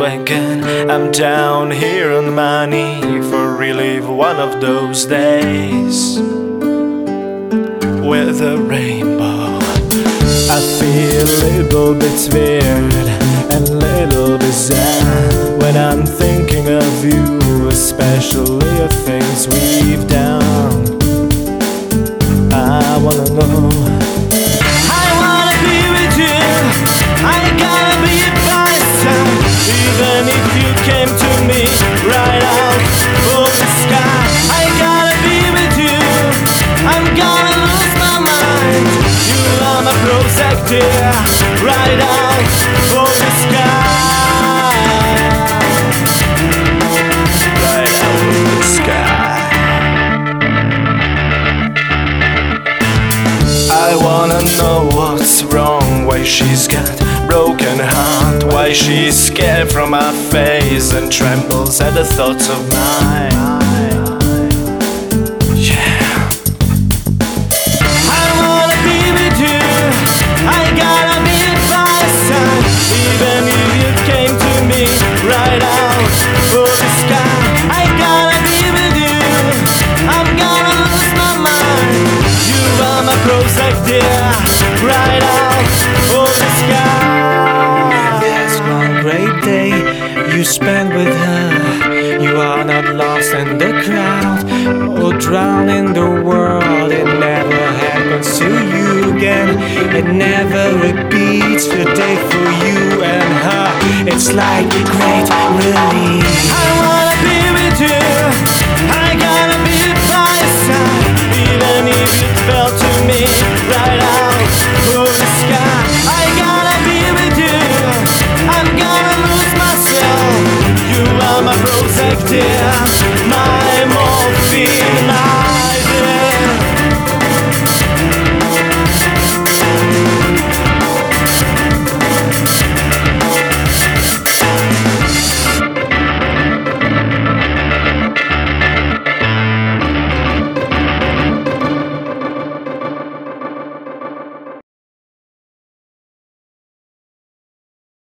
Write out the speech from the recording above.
again. I'm down here on my knee for relief one of those days with a rainbow. I feel a little bit weird and a little bit sad when I'm thinking of you, especially the things we've done. I wanna know, I wanna be with you, I gotta be by your side. Even if you came to me right out of the sky, I gotta be with you, I'm gonna lose my mind. You are my protector, right out of the sky, right out of the sky. I wanna know what's wrong, why she's got broken heart, why she's scared from my face and trembles at the thoughts of mine. Yeah, I wanna be with you, I gotta be by your side. Even if you came to me right out of the sky, I gotta be with you, I'm gonna lose my mind. You are my protector, right out of the sky. There's one great day you spend with her. You are not lost in the crowd or drowned in the world. It never happens to you again. It never repeats the day for you and her. It's like a great relief. I wanna be with you, I